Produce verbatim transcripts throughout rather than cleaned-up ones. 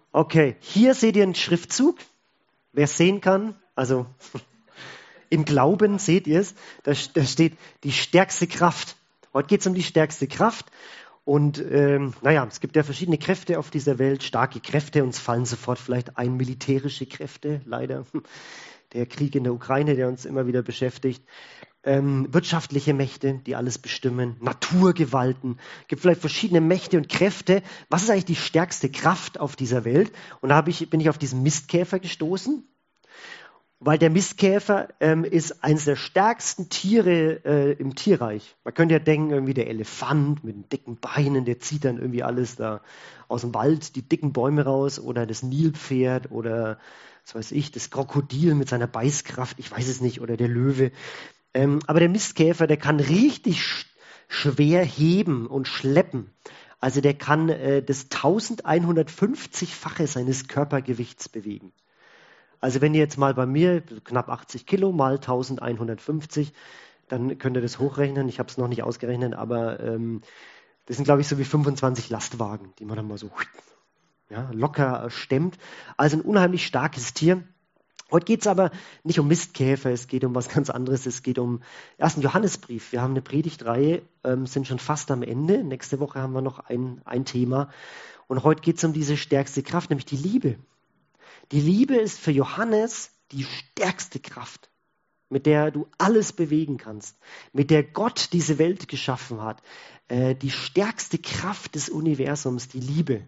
Okay, hier seht ihr einen Schriftzug. Wer es sehen kann, also im Glauben seht ihr es, da, da steht die stärkste Kraft. Heute geht es um die stärkste Kraft. Und ähm, naja, es gibt ja verschiedene Kräfte auf dieser Welt, starke Kräfte. Uns fallen sofort vielleicht ein militärische Kräfte, leider. Der Krieg in der Ukraine, der uns immer wieder beschäftigt. Ähm, wirtschaftliche Mächte, die alles bestimmen, Naturgewalten, gibt vielleicht verschiedene Mächte und Kräfte. Was ist eigentlich die stärkste Kraft auf dieser Welt? Und da hab ich, bin ich auf diesen Mistkäfer gestoßen, weil der Mistkäfer ähm, ist eines der stärksten Tiere äh, im Tierreich. Man könnte ja denken, irgendwie der Elefant mit den dicken Beinen, der zieht dann irgendwie alles da aus dem Wald, die dicken Bäume raus, oder das Nilpferd oder was weiß ich, das Krokodil mit seiner Beißkraft, ich weiß es nicht, oder der Löwe. Ähm, aber der Mistkäfer, der kann richtig sch schwer heben und schleppen. Also der kann äh, das elfhundertfünfzig-fache seines Körpergewichts bewegen. Also wenn ihr jetzt mal bei mir knapp achtzig Kilo mal elfhundertfünfzig, dann könnt ihr das hochrechnen. Ich habe es noch nicht ausgerechnet, aber ähm, das sind, glaube ich, so wie fünfundzwanzig Lastwagen, die man dann mal so ja, locker stemmt. Also ein unheimlich starkes Tier. Heute geht es aber nicht um Mistkäfer, es geht um was ganz anderes. Es geht um ersten Johannesbrief. Wir haben eine Predigtreihe, ähm, sind schon fast am Ende. Nächste Woche haben wir noch ein, ein Thema. Und heute geht es um diese stärkste Kraft, nämlich die Liebe. Die Liebe ist für Johannes die stärkste Kraft, mit der du alles bewegen kannst, mit der Gott diese Welt geschaffen hat. Äh, die stärkste Kraft des Universums, die Liebe.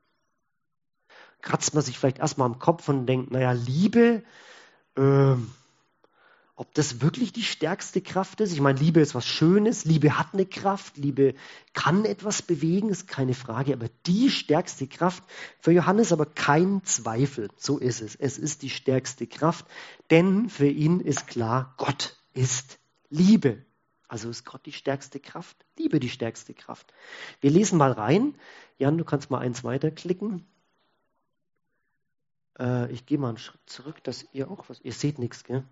Kratzt man sich vielleicht erstmal am Kopf und denkt, naja, Liebe, äh, ob das wirklich die stärkste Kraft ist? Ich meine, Liebe ist was Schönes, Liebe hat eine Kraft, Liebe kann etwas bewegen, ist keine Frage, aber die stärkste Kraft, für Johannes aber kein Zweifel, so ist es. Es ist die stärkste Kraft, denn für ihn ist klar, Gott ist Liebe. Also ist Gott die stärkste Kraft, Liebe die stärkste Kraft. Wir lesen mal rein. Jan, du kannst mal eins weiterklicken. Äh, ich gehe mal einen Schritt zurück, dass ihr auch was, ihr seht nichts, gell?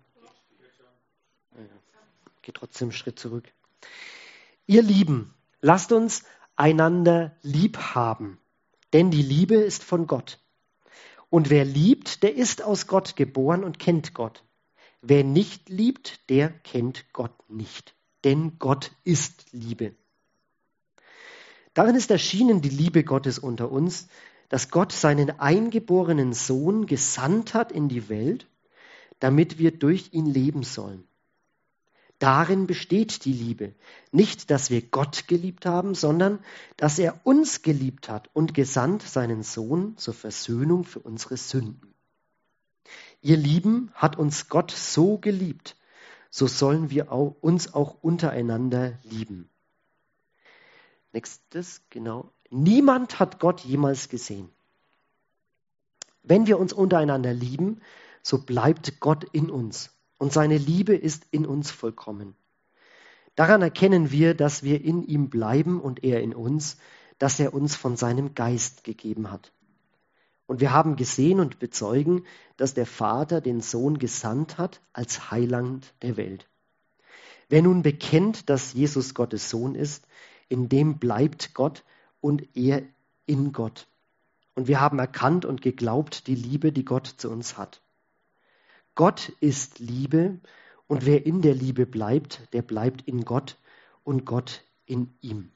Geht trotzdem einen Schritt zurück. Ihr Lieben, lasst uns einander lieb haben, denn die Liebe ist von Gott. Und wer liebt, der ist aus Gott geboren und kennt Gott. Wer nicht liebt, der kennt Gott nicht, denn Gott ist Liebe. Darin ist erschienen die Liebe Gottes unter uns, dass Gott seinen eingeborenen Sohn gesandt hat in die Welt, damit wir durch ihn leben sollen. Darin besteht die Liebe. Nicht, dass wir Gott geliebt haben, sondern dass er uns geliebt hat und gesandt seinen Sohn zur Versöhnung für unsere Sünden. Ihr Lieben, hat uns Gott so geliebt, so sollen wir auch, uns auch untereinander lieben. Nächstes, genau. Niemand hat Gott jemals gesehen. Wenn wir uns untereinander lieben, so bleibt Gott in uns. Und seine Liebe ist in uns vollkommen. Daran erkennen wir, dass wir in ihm bleiben und er in uns, dass er uns von seinem Geist gegeben hat. Und wir haben gesehen und bezeugen, dass der Vater den Sohn gesandt hat als Heiland der Welt. Wer nun bekennt, dass Jesus Gottes Sohn ist, in dem bleibt Gott und er in Gott. Und wir haben erkannt und geglaubt die Liebe, die Gott zu uns hat. Gott ist Liebe und wer in der Liebe bleibt, der bleibt in Gott und Gott in ihm.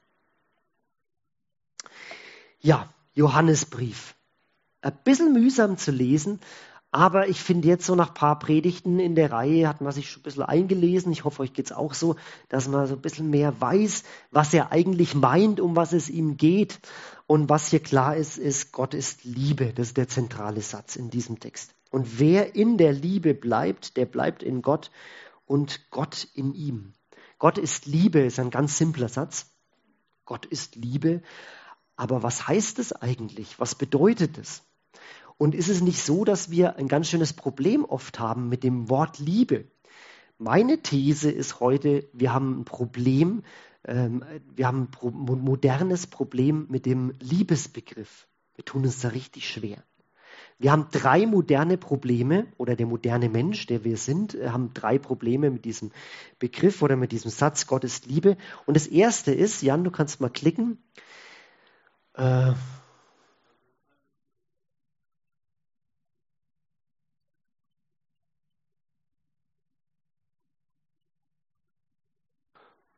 Ja, Johannesbrief. Ein bisschen mühsam zu lesen, aber ich finde jetzt so nach ein paar Predigten in der Reihe hat man sich schon ein bisschen eingelesen. Ich hoffe, euch geht es auch so, dass man so ein bisschen mehr weiß, was er eigentlich meint, um was es ihm geht. Und was hier klar ist, ist, Gott ist Liebe. Das ist der zentrale Satz in diesem Text. Und wer in der Liebe bleibt, der bleibt in Gott und Gott in ihm. Gott ist Liebe, ist ein ganz simpler Satz. Gott ist Liebe. Aber was heißt es eigentlich? Was bedeutet es? Und ist es nicht so, dass wir ein ganz schönes Problem oft haben mit dem Wort Liebe? Meine These ist heute, wir haben ein Problem, ähm, wir haben ein pro- modernes Problem mit dem Liebesbegriff. Wir tun uns da richtig schwer. Wir haben drei moderne Probleme, oder der moderne Mensch, der wir sind, haben drei Probleme mit diesem Begriff oder mit diesem Satz, Gott ist Liebe. Und das erste ist, Jan, du kannst mal klicken, äh,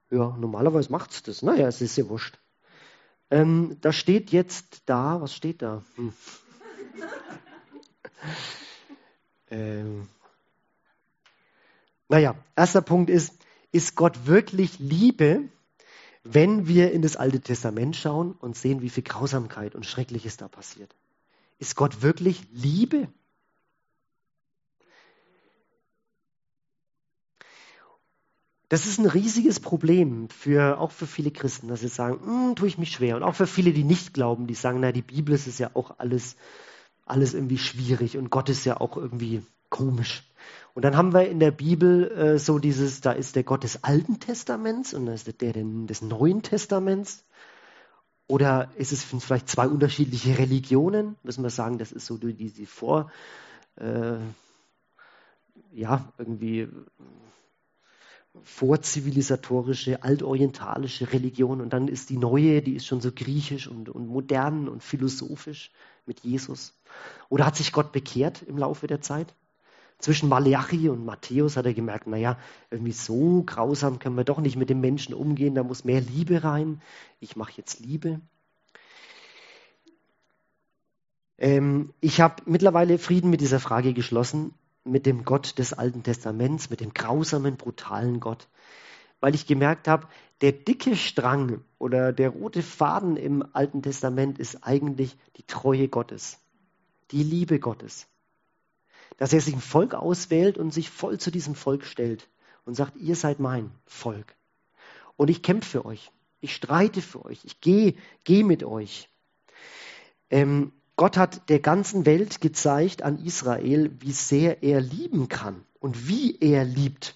Ja, normalerweise macht es das. Naja, es ist ja wurscht. Ähm, da steht jetzt da, was steht da? Hm. ähm, naja, erster Punkt ist, ist Gott wirklich Liebe, wenn wir in das Alte Testament schauen und sehen, wie viel Grausamkeit und Schreckliches da passiert? Ist Gott wirklich Liebe? Das ist ein riesiges Problem, für, auch für viele Christen, dass sie sagen, hm, tue ich mich schwer. Und auch für viele, die nicht glauben, die sagen, na, die Bibel ist es ja auch alles, alles irgendwie schwierig und Gott ist ja auch irgendwie komisch. Und dann haben wir in der Bibel äh, so dieses, da ist der Gott des Alten Testaments und da ist der, der des Neuen Testaments. Oder ist es vielleicht zwei unterschiedliche Religionen? Müssen wir sagen, das ist so die, die vor, äh, ja, irgendwie vorzivilisatorische, altorientalische Religion und dann ist die neue, die ist schon so griechisch und, und modern und philosophisch mit Jesus. Oder hat sich Gott bekehrt im Laufe der Zeit? Zwischen Maleachi und Matthäus hat er gemerkt, naja, irgendwie so grausam können wir doch nicht mit den Menschen umgehen, da muss mehr Liebe rein. Ich mache jetzt Liebe. Ähm, ich habe mittlerweile Frieden mit dieser Frage geschlossen, mit dem Gott des Alten Testaments, mit dem grausamen, brutalen Gott. Weil ich gemerkt habe, der dicke Strang oder der rote Faden im Alten Testament ist eigentlich die Treue Gottes, die Liebe Gottes. Dass er sich ein Volk auswählt und sich voll zu diesem Volk stellt und sagt, ihr seid mein Volk. Und ich kämpfe für euch, ich streite für euch, ich gehe geh mit euch. Ähm, Gott hat der ganzen Welt gezeigt an Israel, wie sehr er lieben kann und wie er liebt.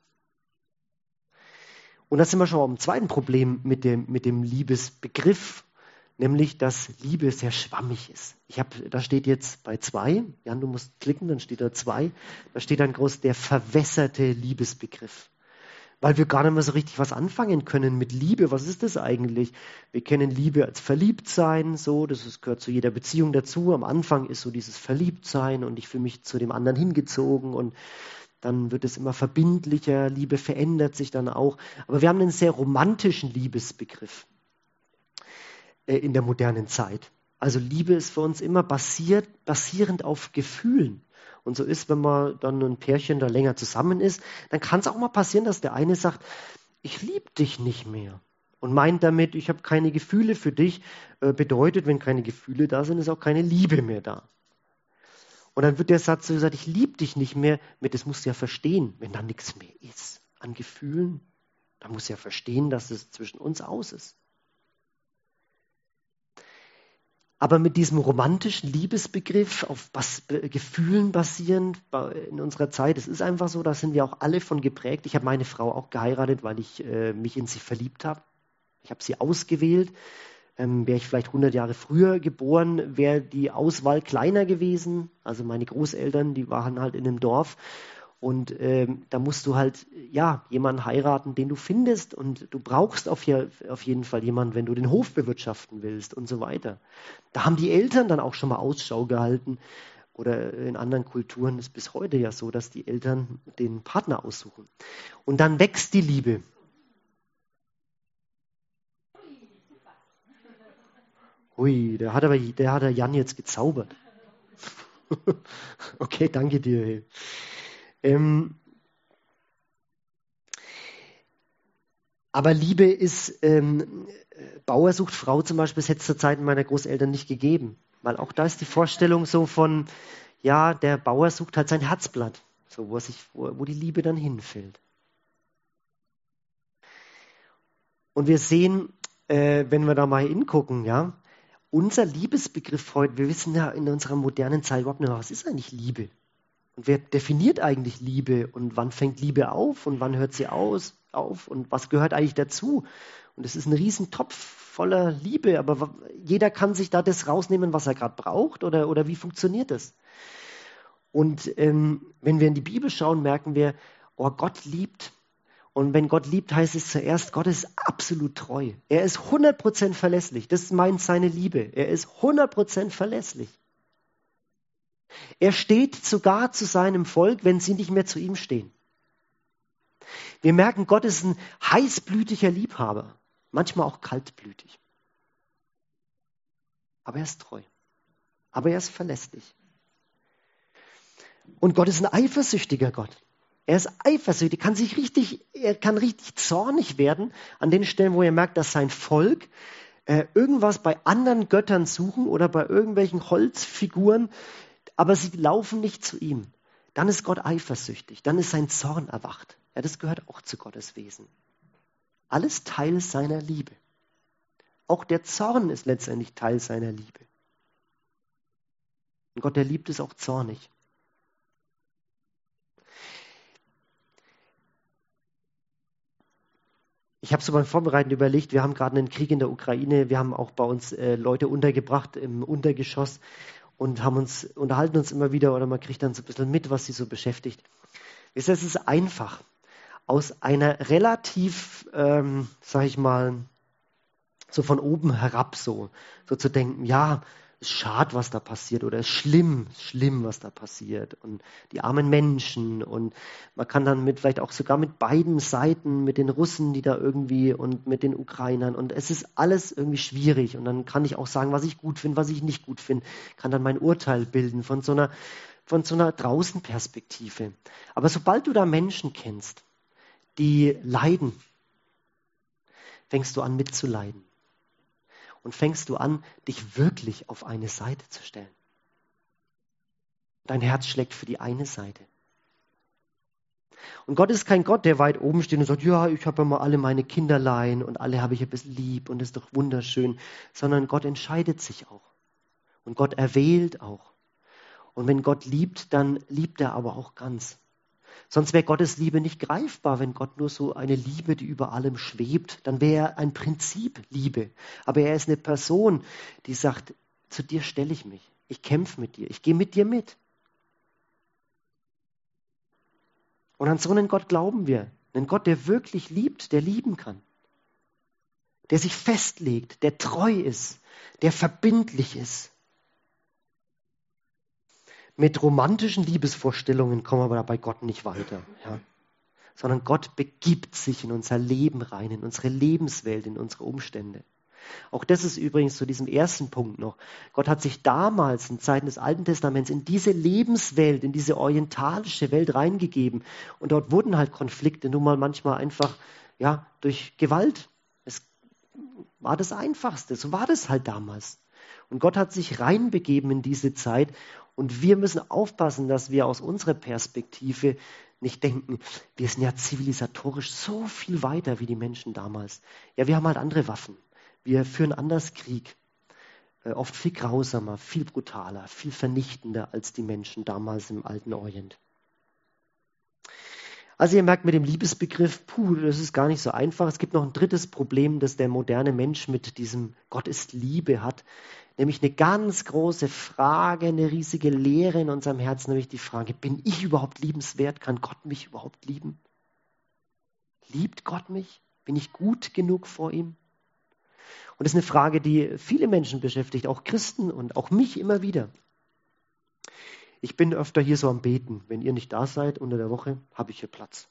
Und da sind wir schon beim zweiten Problem mit dem, mit dem Liebesbegriff, nämlich, dass Liebe sehr schwammig ist. Ich hab, da steht jetzt bei zwei, Jan, du musst klicken, dann steht da zwei, da steht dann groß der verwässerte Liebesbegriff. Weil wir gar nicht mehr so richtig was anfangen können mit Liebe. Was ist das eigentlich? Wir kennen Liebe als Verliebtsein, so, das ist, gehört zu jeder Beziehung dazu. Am Anfang ist so dieses Verliebtsein und ich fühle mich zu dem anderen hingezogen und dann wird es immer verbindlicher, Liebe verändert sich dann auch. Aber wir haben einen sehr romantischen Liebesbegriff äh, in der modernen Zeit. Also Liebe ist für uns immer basiert, basierend auf Gefühlen. Und so ist, wenn man dann ein Pärchen da länger zusammen ist, dann kann es auch mal passieren, dass der eine sagt, ich liebe dich nicht mehr. Und meint damit, ich habe keine Gefühle für dich. Äh, bedeutet, wenn keine Gefühle da sind, ist auch keine Liebe mehr da. Und dann wird der Satz so gesagt, ich liebe dich nicht mehr, mit das musst du ja verstehen, wenn da nichts mehr ist an Gefühlen, dann musst du ja verstehen, dass es zwischen uns aus ist. Aber mit diesem romantischen Liebesbegriff auf Bas- Gefühlen basierend in unserer Zeit, es ist einfach so, da sind wir auch alle von geprägt. Ich habe meine Frau auch geheiratet, weil ich äh, mich in sie verliebt habe. Ich habe sie ausgewählt. Ähm, wäre ich vielleicht hundert Jahre früher geboren, wäre die Auswahl kleiner gewesen. Also meine Großeltern, die waren halt in einem Dorf. Und ähm, da musst du halt, ja, jemanden heiraten, den du findest. Und du brauchst auf, hier, auf jeden Fall jemanden, wenn du den Hof bewirtschaften willst und so weiter. Da haben die Eltern dann auch schon mal Ausschau gehalten. Oder in anderen Kulturen ist bis heute ja so, dass die Eltern den Partner aussuchen. Und dann wächst die Liebe. Ui, der hat aber der hat der Jan jetzt gezaubert. Okay, danke dir. Ähm, aber Liebe ist, ähm, Bauer sucht Frau zum Beispiel, das hätte es zur Zeit meiner Großeltern nicht gegeben. Weil auch da ist die Vorstellung so von, ja, der Bauer sucht halt sein Herzblatt, so wo, sich, wo, wo die Liebe dann hinfällt. Und wir sehen, äh, wenn wir da mal hingucken, ja, unser Liebesbegriff heute, wir wissen ja in unserer modernen Zeit überhaupt nicht, was ist eigentlich Liebe? Und wer definiert eigentlich Liebe? Und wann fängt Liebe auf? Und wann hört sie aus, auf? Und was gehört eigentlich dazu? Und es ist ein Riesentopf voller Liebe, aber jeder kann sich da das rausnehmen, was er gerade braucht, oder, oder wie funktioniert das? Und ähm, wenn wir in die Bibel schauen, merken wir, oh, Gott liebt. Und wenn Gott liebt, heißt es zuerst, Gott ist absolut treu. Er ist hundert Prozent verlässlich. Das meint seine Liebe. Er ist hundert Prozent verlässlich. Er steht sogar zu seinem Volk, wenn sie nicht mehr zu ihm stehen. Wir merken, Gott ist ein heißblütiger Liebhaber, manchmal auch kaltblütig. Aber er ist treu. Aber er ist verlässlich. Und Gott ist ein eifersüchtiger Gott. Er ist eifersüchtig, kann sich richtig, er kann richtig zornig werden an den Stellen, wo er merkt, dass sein Volk äh, irgendwas bei anderen Göttern suchen oder bei irgendwelchen Holzfiguren, aber sie laufen nicht zu ihm. Dann ist Gott eifersüchtig, dann ist sein Zorn erwacht. Ja, das gehört auch zu Gottes Wesen. Alles Teil seiner Liebe. Auch der Zorn ist letztendlich Teil seiner Liebe. Und Gott, der liebt es auch zornig. Ich habe so beim Vorbereiten überlegt, wir haben gerade einen Krieg in der Ukraine, wir haben auch bei uns äh, Leute untergebracht im Untergeschoss und haben uns, unterhalten uns immer wieder oder man kriegt dann so ein bisschen mit, was sie so beschäftigt. Es ist einfach, aus einer relativ, ähm, sag ich mal, so von oben herab so, so zu denken, ja, es ist schade, was da passiert oder es ist schlimm, es ist schlimm, was da passiert und die armen Menschen und man kann dann mit vielleicht auch sogar mit beiden Seiten, mit den Russen, die da irgendwie und mit den Ukrainern und es ist alles irgendwie schwierig und dann kann ich auch sagen, was ich gut finde, was ich nicht gut finde, kann dann mein Urteil bilden von so einer, von so einer Draußenperspektive. Aber sobald du da Menschen kennst, die leiden, fängst du an mitzuleiden. Und fängst du an, dich wirklich auf eine Seite zu stellen. Dein Herz schlägt für die eine Seite. Und Gott ist kein Gott, der weit oben steht und sagt, ja, ich habe immer alle meine Kinderlein und alle habe ich ein bisschen lieb und das ist doch wunderschön. Sondern Gott entscheidet sich auch. Und Gott erwählt auch. Und wenn Gott liebt, dann liebt er aber auch ganz. Sonst wäre Gottes Liebe nicht greifbar, wenn Gott nur so eine Liebe, die über allem schwebt. Dann wäre er ein Prinzip Liebe. Aber er ist eine Person, die sagt, zu dir stelle ich mich. Ich kämpfe mit dir. Ich gehe mit dir mit. Und an so einen Gott glauben wir. Einen Gott, der wirklich liebt, der lieben kann. Der sich festlegt, der treu ist, der verbindlich ist. Mit romantischen Liebesvorstellungen kommen wir bei Gott nicht weiter. Ja? Sondern Gott begibt sich in unser Leben rein, in unsere Lebenswelt, in unsere Umstände. Auch das ist übrigens zu diesem ersten Punkt noch. Gott hat sich damals in Zeiten des Alten Testaments in diese Lebenswelt, in diese orientalische Welt reingegeben. Und dort wurden halt Konflikte nun mal manchmal einfach ja, durch Gewalt. Es war das Einfachste. So war das halt damals. Und Gott hat sich reinbegeben in diese Zeit. Und wir müssen aufpassen, dass wir aus unserer Perspektive nicht denken, wir sind ja zivilisatorisch so viel weiter wie die Menschen damals. Ja, wir haben halt andere Waffen. Wir führen anders Krieg. Äh, oft viel grausamer, viel brutaler, viel vernichtender als die Menschen damals im alten Orient. Also ihr merkt mit dem Liebesbegriff, puh, das ist gar nicht so einfach. Es gibt noch ein drittes Problem, das der moderne Mensch mit diesem Gott ist Liebe hat. Nämlich eine ganz große Frage, eine riesige Leere in unserem Herzen, nämlich die Frage, bin ich überhaupt liebenswert? Kann Gott mich überhaupt lieben? Liebt Gott mich? Bin ich gut genug vor ihm? Und das ist eine Frage, die viele Menschen beschäftigt, auch Christen und auch mich immer wieder. Ich bin öfter hier so am Beten. Wenn ihr nicht da seid unter der Woche, habe ich hier Platz.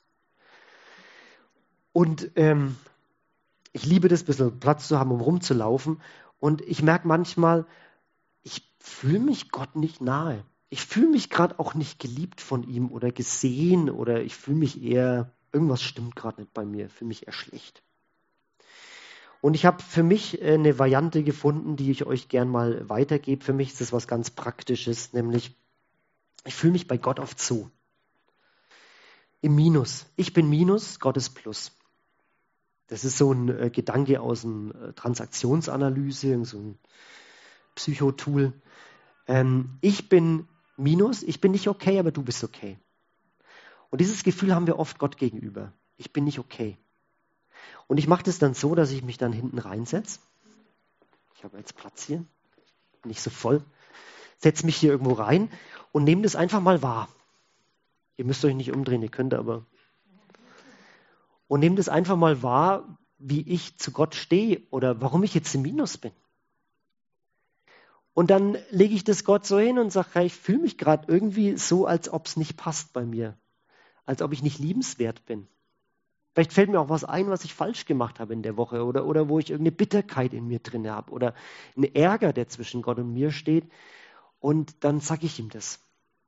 Und ähm, ich liebe das, ein bisschen Platz zu haben, um rumzulaufen. Und ich merke manchmal, ich fühle mich Gott nicht nahe. Ich fühle mich gerade auch nicht geliebt von ihm oder gesehen oder ich fühle mich eher, irgendwas stimmt gerade nicht bei mir, ich fühle mich eher schlecht. Und ich habe für mich eine Variante gefunden, die ich euch gern mal weitergebe. Für mich ist das was ganz Praktisches, nämlich ich fühle mich bei Gott oft so. Im Minus. Ich bin Minus, Gott ist Plus. Das ist so ein äh, Gedanke aus einer äh, Transaktionsanalyse, so ein Psychotool. Ähm, ich bin Minus, ich bin nicht okay, aber du bist okay. Und dieses Gefühl haben wir oft Gott gegenüber. Ich bin nicht okay. Und ich mache das dann so, dass ich mich dann hinten reinsetze. Ich habe jetzt Platz hier, nicht so voll. Setze mich hier irgendwo rein und nehme das einfach mal wahr. Ihr müsst euch nicht umdrehen, ihr könnt aber. Und nehme das einfach mal wahr, wie ich zu Gott stehe oder warum ich jetzt im Minus bin. Und dann lege ich das Gott so hin und sage, hey, ich fühle mich gerade irgendwie so, als ob es nicht passt bei mir. Als ob ich nicht liebenswert bin. Vielleicht fällt mir auch was ein, was ich falsch gemacht habe in der Woche oder, oder wo ich irgendeine Bitterkeit in mir drin habe oder einen Ärger, der zwischen Gott und mir steht. Und dann sage ich ihm das.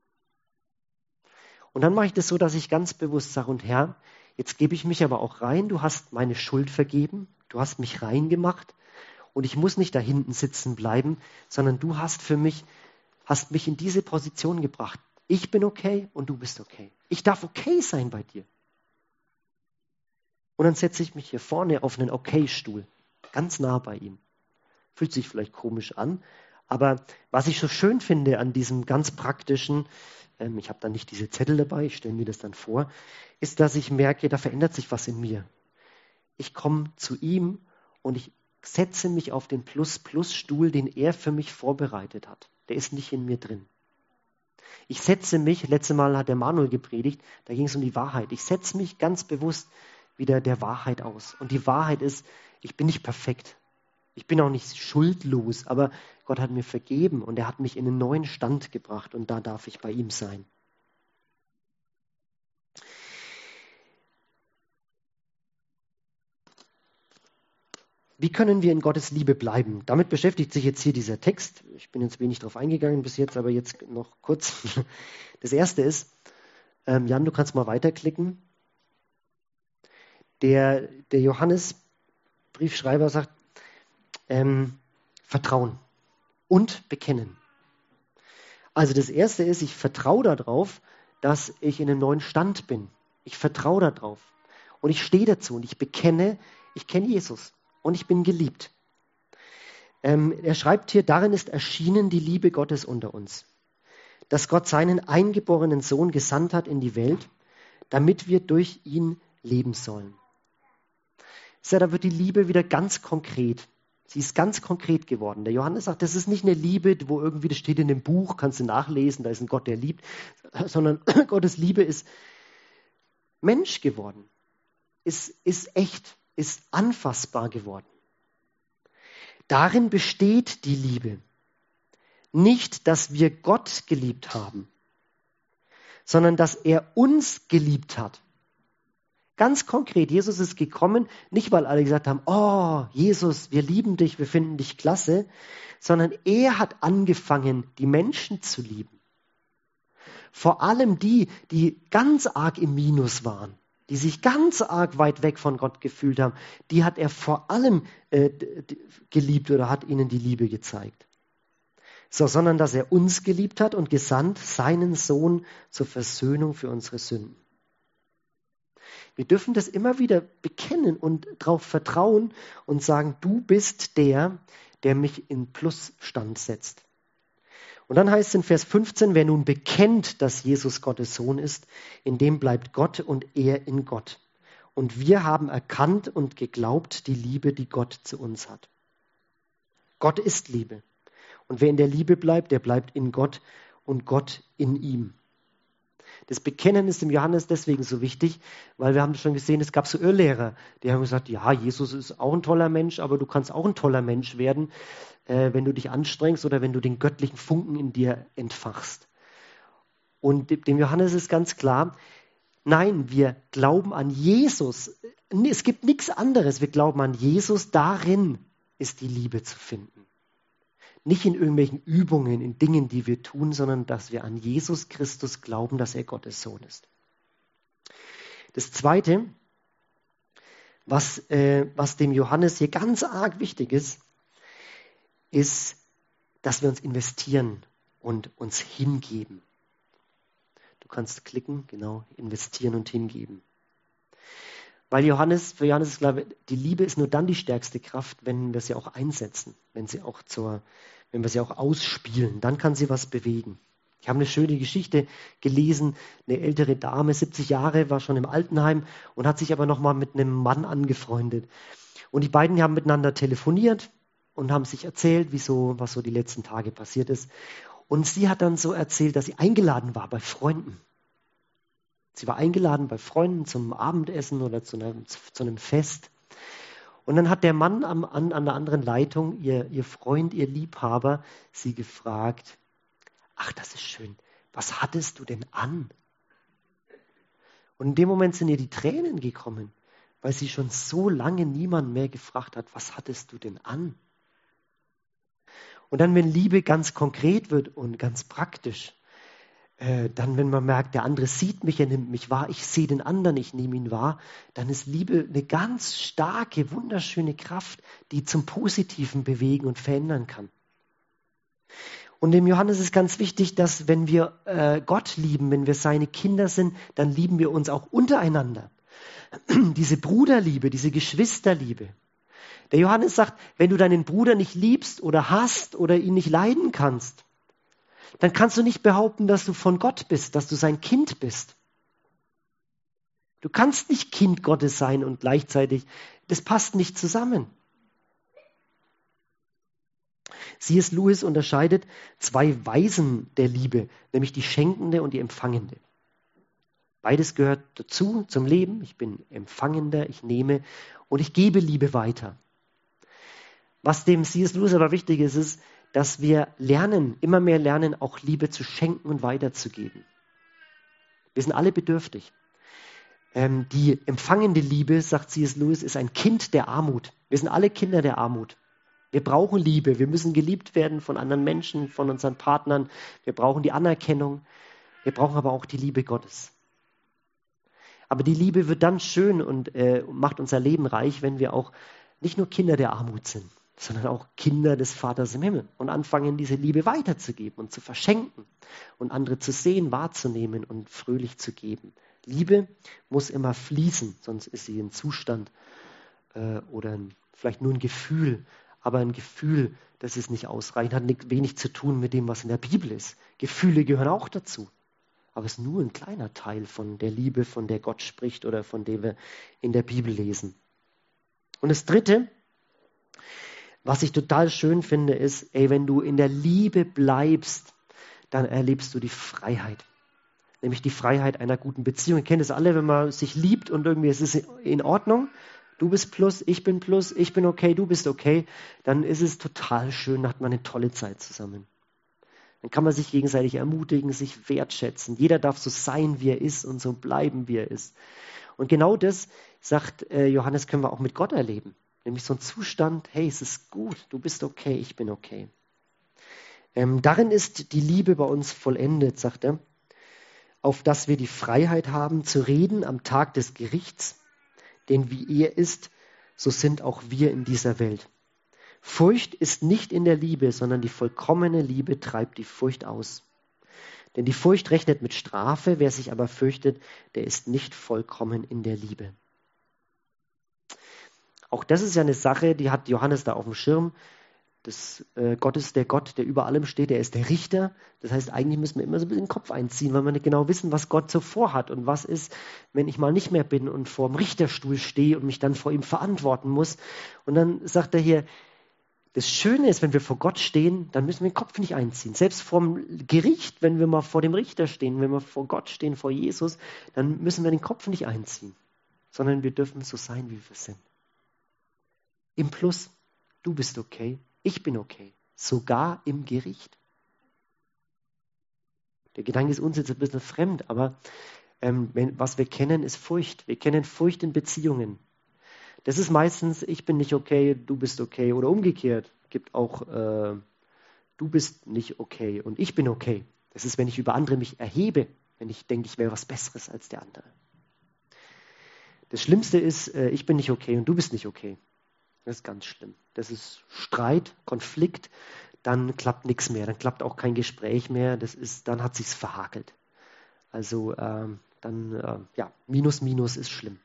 Und dann mache ich das so, dass ich ganz bewusst sage, und Herr, jetzt gebe ich mich aber auch rein, du hast meine Schuld vergeben, du hast mich rein gemacht und ich muss nicht da hinten sitzen bleiben, sondern du hast für mich, hast mich in diese Position gebracht. Ich bin okay und du bist okay. Ich darf okay sein bei dir. Und dann setze ich mich hier vorne auf einen Okay-Stuhl, ganz nah bei ihm. Fühlt sich vielleicht komisch an, aber was ich so schön finde an diesem ganz praktischen, ähm, ich habe dann nicht diese Zettel dabei, ich stelle mir das dann vor, ist, dass ich merke, da verändert sich was in mir. Ich komme zu ihm und ich setze mich auf den Plus-Plus-Stuhl, den er für mich vorbereitet hat. Der ist nicht in mir drin. Ich setze mich, letztes Mal hat der Manuel gepredigt, da ging es um die Wahrheit. Ich setze mich ganz bewusst wieder der Wahrheit aus. Und die Wahrheit ist, ich bin nicht perfekt. Ich bin auch nicht schuldlos, aber Gott hat mir vergeben und er hat mich in einen neuen Stand gebracht und da darf ich bei ihm sein. Wie können wir in Gottes Liebe bleiben? Damit beschäftigt sich jetzt hier dieser Text. Ich bin jetzt wenig drauf eingegangen bis jetzt, aber jetzt noch kurz. Das erste ist, ähm, Jan, du kannst mal weiterklicken. Der, der Johannes-Briefschreiber sagt, ähm, Vertrauen und bekennen. Also das erste ist, ich vertraue darauf, dass ich in einem neuen Stand bin. Ich vertraue darauf. Und ich stehe dazu und ich bekenne, ich kenne Jesus und ich bin geliebt. Ähm, er schreibt hier, darin ist erschienen die Liebe Gottes unter uns. Dass Gott seinen eingeborenen Sohn gesandt hat in die Welt, damit wir durch ihn leben sollen. Ja, da wird die Liebe wieder ganz konkret. Sie ist ganz konkret geworden. Der Johannes sagt, das ist nicht eine Liebe, wo irgendwie, das steht in dem Buch, kannst du nachlesen, da ist ein Gott, der liebt, sondern Gottes Liebe ist Mensch geworden, ist, ist echt, ist anfassbar geworden. Darin besteht die Liebe. Nicht, dass wir Gott geliebt haben, sondern dass er uns geliebt hat. Ganz konkret, Jesus ist gekommen, nicht weil alle gesagt haben, oh, Jesus, wir lieben dich, wir finden dich klasse, sondern er hat angefangen, die Menschen zu lieben. Vor allem die, die ganz arg im Minus waren, die sich ganz arg weit weg von Gott gefühlt haben, die hat er vor allem äh, geliebt oder hat ihnen die Liebe gezeigt. So, sondern dass er uns geliebt hat und gesandt seinen Sohn zur Versöhnung für unsere Sünden. Wir dürfen das immer wieder bekennen und darauf vertrauen und sagen, du bist der, der mich in Plusstand setzt. Und dann heißt es in Vers fünfzehn, wer nun bekennt, dass Jesus Gottes Sohn ist, in dem bleibt Gott und er in Gott. Und wir haben erkannt und geglaubt die Liebe, die Gott zu uns hat. Gott ist Liebe. Und wer in der Liebe bleibt, der bleibt in Gott und Gott in ihm. Das Bekennen ist dem Johannes deswegen so wichtig, weil wir haben schon gesehen, es gab so Irrlehrer, die haben gesagt, ja, Jesus ist auch ein toller Mensch, aber du kannst auch ein toller Mensch werden, äh, wenn du dich anstrengst oder wenn du den göttlichen Funken in dir entfachst. Und dem Johannes ist ganz klar, nein, wir glauben an Jesus. Es gibt nichts anderes. Wir glauben an Jesus, darin ist die Liebe zu finden. Nicht in irgendwelchen Übungen, in Dingen, die wir tun, sondern dass wir an Jesus Christus glauben, dass er Gottes Sohn ist. Das Zweite, was, äh, was dem Johannes hier ganz arg wichtig ist, ist, dass wir uns investieren und uns hingeben. Du kannst klicken, genau, investieren und hingeben. Weil Johannes, für Johannes ist klar, die Liebe ist nur dann die stärkste Kraft, wenn wir sie auch einsetzen, wenn sie auch zur, wenn wir sie auch ausspielen, dann kann sie was bewegen. Ich habe eine schöne Geschichte gelesen, eine ältere Dame, siebzig Jahre, war schon im Altenheim und hat sich aber nochmal mit einem Mann angefreundet. Und die beiden haben miteinander telefoniert und haben sich erzählt, wieso, was so die letzten Tage passiert ist. Und sie hat dann so erzählt, dass sie eingeladen war bei Freunden. Sie war eingeladen bei Freunden zum Abendessen oder zu einem, zu einem Fest. Und dann hat der Mann am, an, an der anderen Leitung, ihr, ihr Freund, ihr Liebhaber, sie gefragt, ach, das ist schön, was hattest du denn an? Und in dem Moment sind ihr die Tränen gekommen, weil sie schon so lange niemand mehr gefragt hat, was hattest du denn an? Und dann, wenn Liebe ganz konkret wird und ganz praktisch, äh, dann, wenn man merkt, der andere sieht mich, er nimmt mich wahr, ich sehe den anderen, ich nehme ihn wahr, dann ist Liebe eine ganz starke, wunderschöne Kraft, die zum Positiven bewegen und verändern kann. Und dem Johannes ist ganz wichtig, dass wenn wir äh, Gott lieben, wenn wir seine Kinder sind, dann lieben wir uns auch untereinander. Diese Bruderliebe, diese Geschwisterliebe. Der Johannes sagt, wenn du deinen Bruder nicht liebst oder hasst oder ihn nicht leiden kannst, dann kannst du nicht behaupten, dass du von Gott bist, dass du sein Kind bist. Du kannst nicht Kind Gottes sein und gleichzeitig, das passt nicht zusammen. C S Lewis unterscheidet zwei Weisen der Liebe, nämlich die schenkende und die empfangende. Beides gehört dazu, zum Leben. Ich bin Empfangender, ich nehme und ich gebe Liebe weiter. Was dem C S Lewis aber wichtig ist, ist, dass wir lernen, immer mehr lernen, auch Liebe zu schenken und weiterzugeben. Wir sind alle bedürftig. Ähm, die empfangende Liebe, sagt C S Lewis, ist ein Kind der Armut. Wir sind alle Kinder der Armut. Wir brauchen Liebe, wir müssen geliebt werden von anderen Menschen, von unseren Partnern. Wir brauchen die Anerkennung, wir brauchen aber auch die Liebe Gottes. Aber die Liebe wird dann schön und äh, macht unser Leben reich, wenn wir auch nicht nur Kinder der Armut sind, sondern auch Kinder des Vaters im Himmel und anfangen, diese Liebe weiterzugeben und zu verschenken und andere zu sehen, wahrzunehmen und fröhlich zu geben. Liebe muss immer fließen, sonst ist sie ein Zustand äh, oder ein, vielleicht nur ein Gefühl, aber ein Gefühl, das ist nicht ausreichend, hat nicht, wenig zu tun mit dem, was in der Bibel ist. Gefühle gehören auch dazu. Aber es ist nur ein kleiner Teil von der Liebe, von der Gott spricht oder von der wir in der Bibel lesen. Und das Dritte, was ich total schön finde, ist, ey, wenn du in der Liebe bleibst, dann erlebst du die Freiheit. Nämlich die Freiheit einer guten Beziehung. Ihr kennt es alle, wenn man sich liebt und irgendwie es ist in Ordnung. Du bist plus, ich bin plus, ich bin okay, du bist okay. Dann ist es total schön, dann hat man eine tolle Zeit zusammen. Dann kann man sich gegenseitig ermutigen, sich wertschätzen. Jeder darf so sein, wie er ist und so bleiben, wie er ist. Und genau das, sagt äh, Johannes, können wir auch mit Gott erleben. Nämlich so ein Zustand, hey, es ist gut, du bist okay, ich bin okay. Ähm, darin ist die Liebe bei uns vollendet, sagt er, auf dass wir die Freiheit haben, zu reden am Tag des Gerichts. Denn wie er ist, so sind auch wir in dieser Welt. Furcht ist nicht in der Liebe, sondern die vollkommene Liebe treibt die Furcht aus. Denn die Furcht rechnet mit Strafe, wer sich aber fürchtet, der ist nicht vollkommen in der Liebe. Auch das ist ja eine Sache, die hat Johannes da auf dem Schirm. Das, äh, Gott ist der Gott, der über allem steht, er ist der Richter. Das heißt, eigentlich müssen wir immer so ein bisschen den Kopf einziehen, weil wir nicht genau wissen, was Gott so vorhat und was ist, wenn ich mal nicht mehr bin und vor dem Richterstuhl stehe und mich dann vor ihm verantworten muss. Und dann sagt er hier, das Schöne ist, wenn wir vor Gott stehen, dann müssen wir den Kopf nicht einziehen. Selbst vom Gericht, wenn wir mal vor dem Richter stehen, wenn wir vor Gott stehen, vor Jesus, dann müssen wir den Kopf nicht einziehen, sondern wir dürfen so sein, wie wir sind. Im Plus, du bist okay. Ich bin okay, sogar im Gericht. Der Gedanke ist uns jetzt ein bisschen fremd, aber ähm, wenn, was wir kennen, ist Furcht. Wir kennen Furcht in Beziehungen. Das ist meistens, ich bin nicht okay, du bist okay oder umgekehrt. Es gibt auch, äh, du bist nicht okay und ich bin okay. Das ist, wenn ich über andere mich erhebe, wenn ich denke, ich wäre was Besseres als der andere. Das Schlimmste ist, äh, ich bin nicht okay und du bist nicht okay. Das ist ganz schlimm. Das ist Streit, Konflikt, dann klappt nichts mehr, dann klappt auch kein Gespräch mehr, das ist, dann hat sich's verhakelt. Also ähm, dann, äh, ja, Minus, Minus ist schlimm.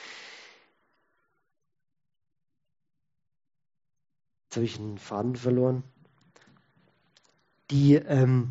Jetzt habe ich einen Faden verloren. Die, ähm,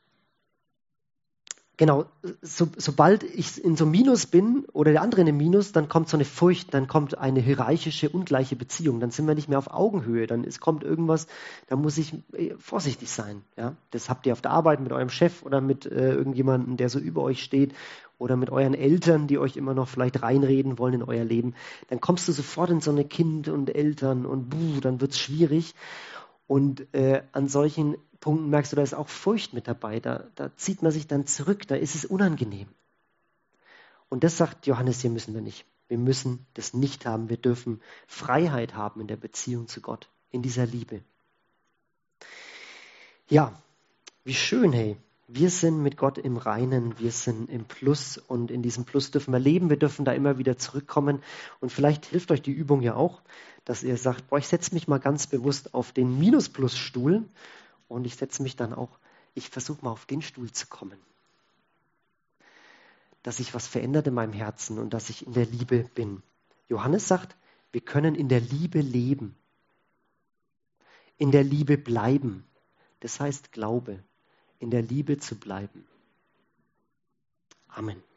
genau, so, sobald ich in so Minus bin oder der andere in einem Minus, dann kommt so eine Furcht, dann kommt eine hierarchische, ungleiche Beziehung. Dann sind wir nicht mehr auf Augenhöhe. Dann ist, kommt irgendwas, da muss ich äh, vorsichtig sein. Ja? Das habt ihr auf der Arbeit mit eurem Chef oder mit äh, irgendjemandem, der so über euch steht oder mit euren Eltern, die euch immer noch vielleicht reinreden wollen in euer Leben. Dann kommst du sofort in so eine Kind und Eltern und buh, dann wird es schwierig. Und äh, an solchen Punkten merkst du, da ist auch Furcht mit dabei. Da, da zieht man sich dann zurück, da ist es unangenehm. Und das sagt Johannes, hier müssen wir nicht. Wir müssen das nicht haben. Wir dürfen Freiheit haben in der Beziehung zu Gott, in dieser Liebe. Ja, wie schön, hey. Wir sind mit Gott im Reinen, wir sind im Plus und in diesem Plus dürfen wir leben, wir dürfen da immer wieder zurückkommen und vielleicht hilft euch die Übung ja auch, dass ihr sagt, boah, ich setze mich mal ganz bewusst auf den Minus-Plus-Stuhl und ich setze mich dann auch, ich versuche mal auf den Stuhl zu kommen. Dass sich was verändert in meinem Herzen und dass ich in der Liebe bin. Johannes sagt, wir können in der Liebe leben, in der Liebe bleiben. Das heißt Glaube, in der Liebe zu bleiben. Amen.